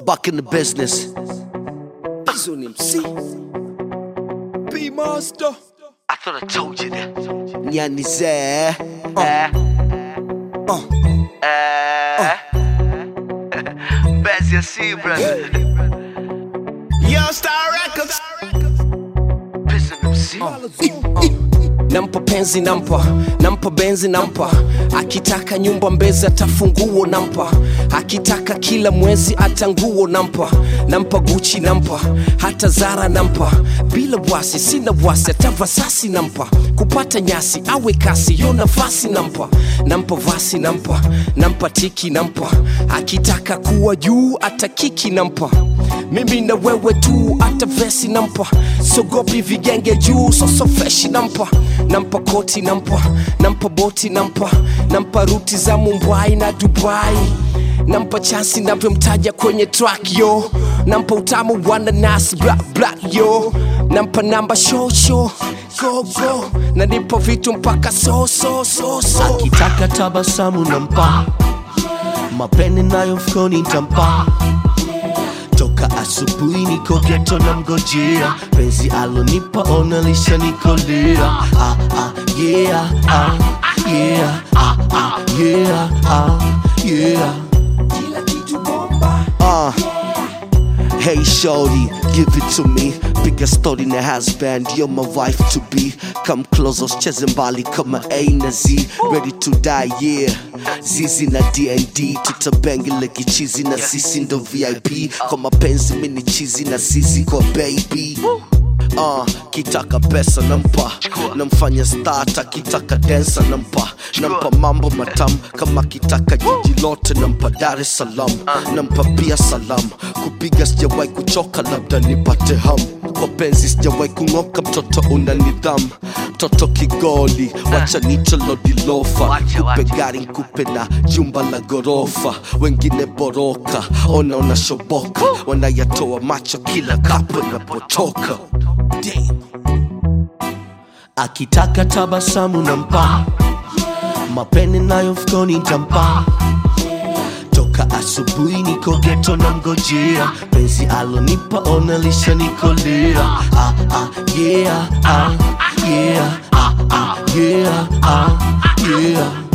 back in the business. Zone MC P Master. I thought I told you that. Nyanize. Best you see, brother. Yo, Star Records. Prison MC. Nampa penzi nampa benzi nampa. Akitaka nyumba Mbezi atafunguo nampa. Akitaka kila mwezi atanguo nampa. Nampa Gucci nampa, hata Zara nampa. Bila wasi, sina wasi, hata Versace nampa. Kupata nyasi, awe kasi, yo nafasi nampa. Nampa vasi nampa tiki nampa. Akitaka kuwa juu, ata kiki nampa. Mimi na wewe tu, ata vesi nampa. Sogopi vigenge juu, so fresh nampa. Nampa koti nampa boti nampa ruti za Mumbai na Dubai. Nampa chansi navyomtaja kwenye track yo. Nampa utamu wananas black yo. Nampa namba show go. Na nipa vitu mpaka so. Akitaka tabasamu nampa, mapeni nayo mfukoni nitampa. Toka asubuhi niko ghetto na mgojea. Penzi alonipa ona lishanikolea. Yeah. Kila kitu bomba. Hey shorty, give it to me. Piga story na husband, you're my wife to be. Come close, usicheze mbali kama A na Z. Ready to die, yeah. Zizi na D&D, tutabangile kichizi na sisi ndo VIP. Kwa mapenzi mini chizi na sisi kwa baby. Kitaka pesa nampa, namfanya starter. Kitaka dancer nampa mambo matam. Kama kitaka jiji lote nampa Dar es Salaam. Nampa pia salam, kupiga sijawahi kuchoka, labda nipate ham. Kwa penzi sijawahi kungoka, mtoto una nidhamu. Mtoto kigoli, wacha nicho lodi lofa. Kupe gari nkupe na jumba la gorofa. Wengine boroka, ona shoboka. Wanayatoa macho kila kapo napotoka. Akitaka tabasamu nampa, mapeni nayo mfukoni nitampa. Toka asubuhi niko ghetto na mgojea. Penzi alonipa ona lishanikolea. Yeah.